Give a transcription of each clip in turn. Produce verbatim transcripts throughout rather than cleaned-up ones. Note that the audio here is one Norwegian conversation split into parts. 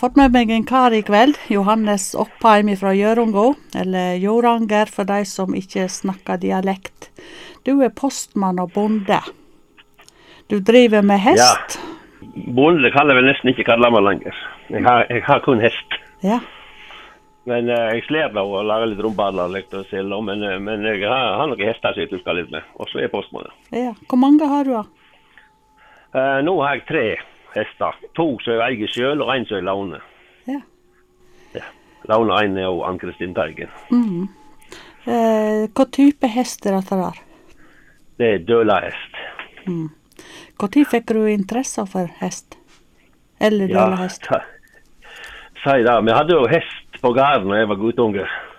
fått med meg en kar i kveld, Johannes Oppheim fra Hjørungo, eller Joranger for de som ikke snakker dialekt. Du er postmann og bonde. Du driver med hest? Ja, bonde kan jeg vel nesten ikke kalle meg lenger. Jeg har, jeg har kun hest. Ja. Men uh, jeg slår da og lager litt romballer, litt og selv, men, uh, men jeg har, har noen hester som jeg tusker litt med, og så er jeg postmann. Ja. Hvor mange har du da? Uh, nå har jeg tre hester. To som jeg eier selv, og en som jeg låner. Ja. Ja. Låner en er jo Ann-Kristin Bergen. Mm. Uh, hva type hest er dette der? Det er dølahest. Mm. Hvor tid fikk du interesse for hest? Eller dølahest? Ja, si det. Vi hadde jo hest på gården når jeg var guttunge.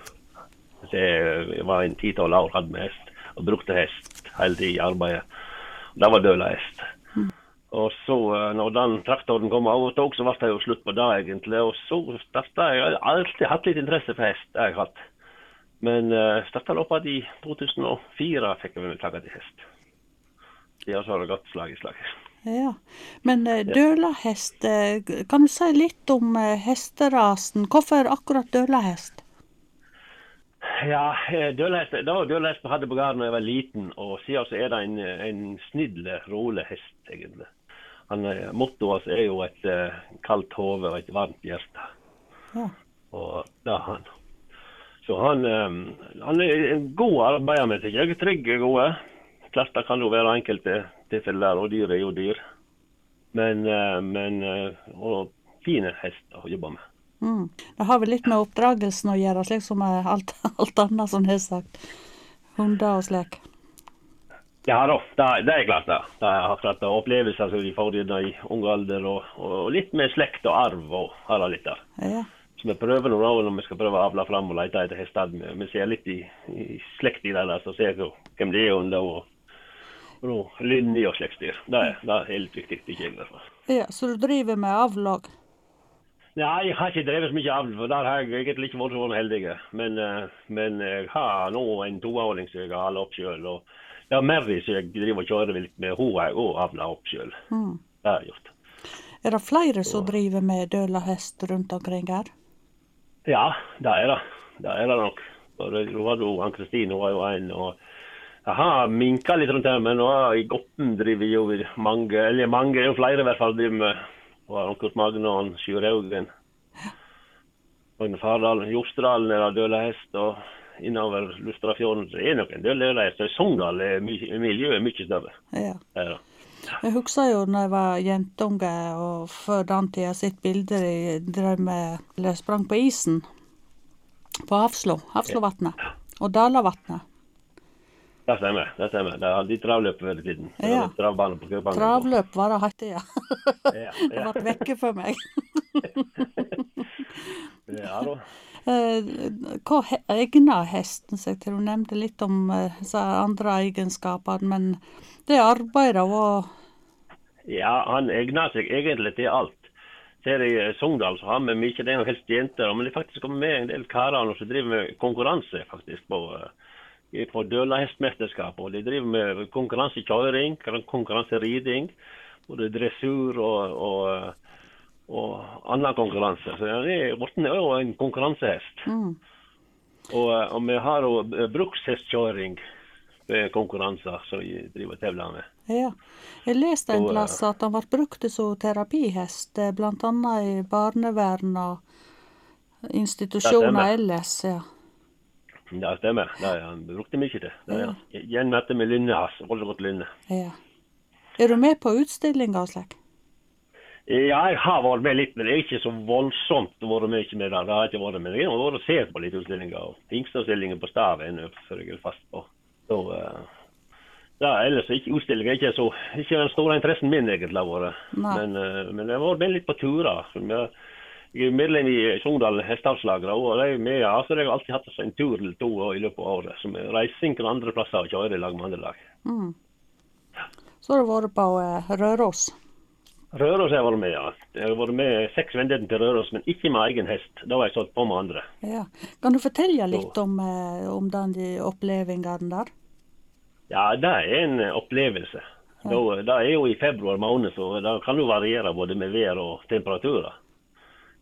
Jeg var en ti-tolv år, hadde med hest, og brukte hest hele tiden i arbeidet. Det var dølahest. Mm. Og så, når den traktoren kom og overtok, så var det jo slutt på det egentlig. Og så startet jeg, jeg har alltid hatt litt interesse for hest, jeg har hatt. Men uh, startet opp at i to tusen og fire fikk jeg meg takket til hest. Ja, så har det gått slag i slag. Ja, men uh, dølahest, uh, kan du si litt om uh, hesterasen? Hvorfor akkurat dølahest? Ja, dølahest, det var dølahest vi hadde på gården da jeg var liten, og siden så er det en, en snidle, rolig hest, egentlig. Han, mottoet er jo et uh, kaldt hode og et varmt hjerte. Ja. Og det er han. Så han, um, han er en god arbeider med seg. Jeg er trygg og gode. Klart det kan jo være enkelte tilfeller, og dyr er jo dyr. Men, uh, men uh, og fine hester å jobbe med. Mm. Det har vel litt med oppdragelsen å gjøre, slik som er alt, alt annet som det er sagt. Hunder og slik. Ja da, det, det er klart det. Det er akkurat opplevelser som vi får i ung alder, og, og litt med slekt og arv, og har det litt der. Ja. Så vi prøver noen år når vi skal prøve å avla fram og lete etter hester. Vi ser litt i, i slekt i det der, så ser vi hvem det er under, og og linje og slektsdyr. Det er, det er helt viktig, ikke egentlig. Ja, så du driver med avlag? Nei, jeg har ikke drevet så mye avl, for der har jeg egentlig ikke vært så heldig. Men, men jeg har nå en toåring som jeg har avlet opp selv, og det er Mary som jeg driver og kjører litt med, hun har jeg også avlet opp selv. Mm. Det har jeg gjort. Er det flere som så driver med dølahest rundt omkring her? Ja, det er det. Det er det nok. Nå var jo Ann-Kristin, hun var jo en, og jeg har minket litt rundt her, men nå i Goppen driver jo mange, eller mange, jo flere i hvert fall, driver med, og Onkert Magne og Sjurhaugen. Magne Fardalen, Jostedalen er det dølahest, og innover Lustrafjorden så er det nok en del dølahest. Så i Sogndal er miljøet mye større. Ja. Ja. Jeg husker jo når jeg var jentunge, og før den tid jeg sett bilder i drev med, eller sprang på isen, på Hafslo, Hafslovatnet, og Dalavatnet. Det stemmer, det stemmer. Det hadde de travløp før i tiden. Ja. Travbanen på Køpangen. Travløp var det hatt, ja. Ja, ja. Det var vekke for meg. Ja da. Hva egner hesten seg til? Du nevnte litt om uh, andre egenskaper, men det arbeider og... Ja, han egner seg egentlig til alt. Ser i Sogndal så har vi mye, det er jo helst jenter, men det faktisk kommer med en del karer som driver med konkurranse faktisk på... Uh, på dølahestmesterskap, og de driver med konkurransekjøring, konkurranseriding, og det er dressur og, og, og annen konkurranse. Så det er, Vorten er jo en konkurransehest. Mm. Og, og vi har jo brukshestkjøring ved konkurranser som vi driver tevler med. Ja, jeg leste en plass at han var brukt som terapihest, blant annet i barnevern og institusjoner ellers, ja. Det stemmer. Det har han brukte mye til. Det er ja. Gjenmøtte med lynne hans. Holder godt lynne. Ja. Er du med på utstillinger og slik? Ja, jeg har vært med litt, men det er ikke så voldsomt å være med ikke med det. Det har ikke vært med. Jeg har vært og sett på litt utstillinger, og yngsteutstillinger på Staven, for jeg er fast på. Så, uh, ja, ellers ikke utstillinger, ikke så, ikke den store interessen min egentlig har vært. Men, uh, men jeg har vært med litt på turer, som jeg Jeg er medlem i Sogndal hesteavslagere, og det er med, altså jeg har alltid hatt en tur eller to i løpet av året, som er reising til andre plasser og kjører i lag med andre lag. Mm. Så har du vært på uh, Røros? Røros har jeg vært med, ja. Jeg har vært med seks vendetten til Røros, men ikke med egen hest. Da har jeg stått på med andre. Ja. Kan du fortelle litt om, uh, om den de opplevelsene der? Ja, det er en opplevelse. Ja. Da, det er jo i februar måned, så det kan jo variere både med vær og temperaturer.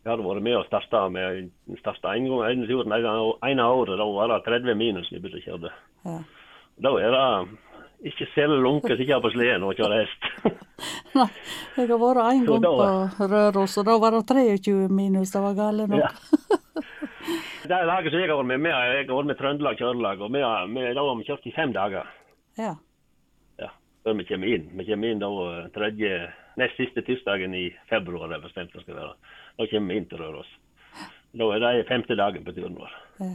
Jeg hadde vært med og starta med starta en gang, en tur, en, en året, da var det tretti minus vi begynte å kjøre. Ja. Da er det ikke selv lunke sikkert på sleden og kjøre hest. Nei, jeg har vært en Så gang da- på Røros, og da var det tjuetre minus, det var gale nok. Ja. Det er laget som jeg har vært med, med jeg har vært med Trøndelag kjørelag, og vi har, vi, da har vi kjørt i fem dager. Ja. Ja, før vi kommer inn. Vi kommer inn da eh, tredje, nest siste tirsdagen i februar, det er bestemt det skal være. Da kommer vi inn til Røros. Da er det femte dagen på turen vår. Ja.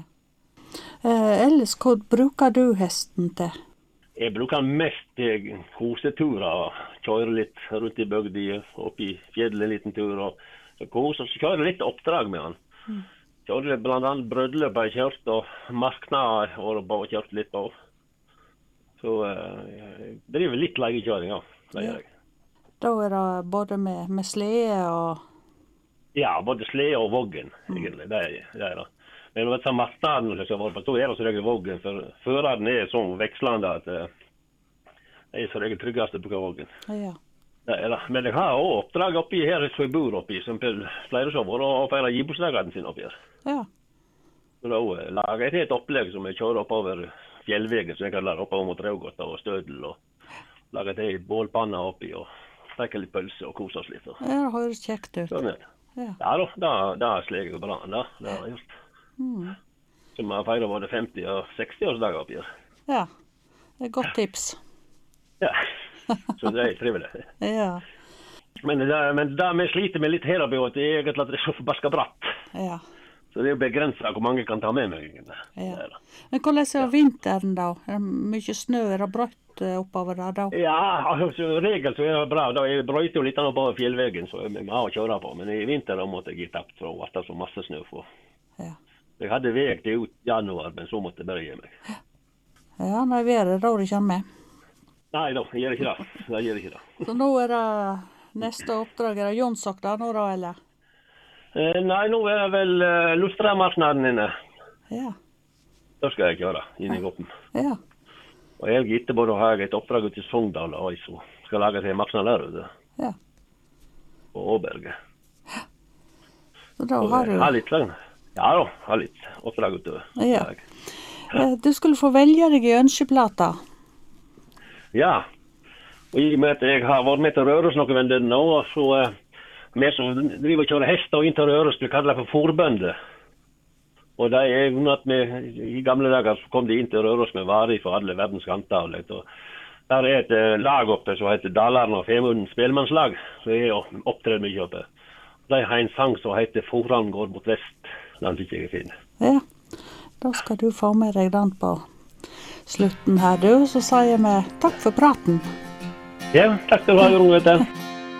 Eh, ellers, hva bruker du hesten til? Jeg bruker den mest til koseturer, kjøre litt rundt i bygda, opp i fjellet en liten tur, og kose, så kjøre litt oppdrag med han. Mm. Kjøre blant annet brødløp har jeg kjørt, og marknader har jeg bare kjørt litt på. Så eh, jeg driver litt legekjøring, ja. Det gjør jeg. Da er det både med, med slede og... Ja, både slede og voggen, egentlig. Det er, det er det. Men når jeg marknaden som jeg har vært på, så er det så regel voggen, for føreren er sånn vekslende at eh, det er så regel tryggest å bruke voggen. Ja. Det er det. Men jeg har også oppdrag oppi her som jeg bor oppi, som flere som har og feirer gibursdagen sin oppi her. Ja. Så da eh, lager jeg til et opplegg som jeg kjører oppover fjellvegen, så jeg kan lære oppover mot Raugård og Stødel, og lager til bålpanna oppi, og steker litt pølse og koser oss litt. Og. Ja, det høres kjekt ut. Sånn er det. Ja. Ja da, da, da sleger jeg bra, da. Det har jeg gjort. Mm. Så man feirer både femti- og seksti-årsdager oppi her. Ja, det er et godt tips. Ja, så det er trivelig. Ja, Men det, men det vi sliter med litt her oppi, at det er egentlig at det er så forbaska bratt. ja, Så det er jo begrenset hvor mange kan ta med meg. egentlig. Det ja. er det. Men hvordan er det vinteren da? Er det mye snø? Er det brøtt eh, oppover der da? Ja, altså, som regel så er det bra. Da jeg brøyter jo litt oppover fjellvegen, så vi har å kjøre på. Men i vinter da måtte jeg gi tapt, for det var så masse snø for. Ja. Jeg hadde veg til ut januar, men så måtte jeg bare gi meg. Ja, nei, været rår ikke han med. Nei da, jeg gjør ikke det. Jeg gjør ikke det. Så nå er det neste oppdrag, er det Jonsok da nå da, eller? Eh, nei, nå er det vel uh, Lustramarknaden inne. Ja, Da skal jeg kjøre inn i Goppen. ja, Og jeg etterpå da har jeg et oppdrag ut i Sogndal, og jeg så skal lage til marknad der ute, ja. på Åberge. Så da Så har jeg du... har litt lang. Ja da, har litt oppdrag utover. Ja. Eh, Du skulle få velge deg i ønskeplata. Ja. Og i og med at jeg har vært med til Røros noen venner nå, og så eh, vi som driver og kjører hester inn til Røros blir kallet for forbønder. Og det er jo at vi, i gamle dager så kom de inn til Røros med varer for alle verdens kanter. Og litt, og der er et eh, lag oppe som heter Dalaren og Femunden Spelmannslag, så jeg opptrer mye oppe. De har en sang som heter Foran går mot vest. Den synes jeg er fin. Ja, da skal du få med deg den på slutten her, du. Så sier vi takk for praten. Ja, takk skal du ha, Jorunn.